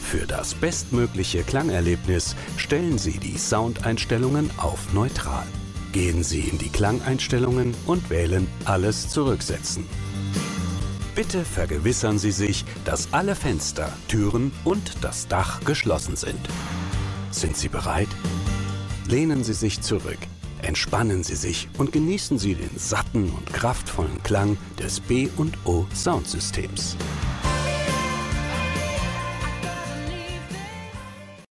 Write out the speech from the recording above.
Für das bestmögliche Klangerlebnis stellen Sie die Soundeinstellungen auf Neutral. Gehen Sie in die Klangeinstellungen und wählen Alles zurücksetzen. Bitte vergewissern Sie sich, dass alle Fenster, Türen und das Dach geschlossen sind. Sind Sie bereit? Lehnen Sie sich zurück, entspannen Sie sich und genießen Sie den satten und kraftvollen Klang des B&O Soundsystems.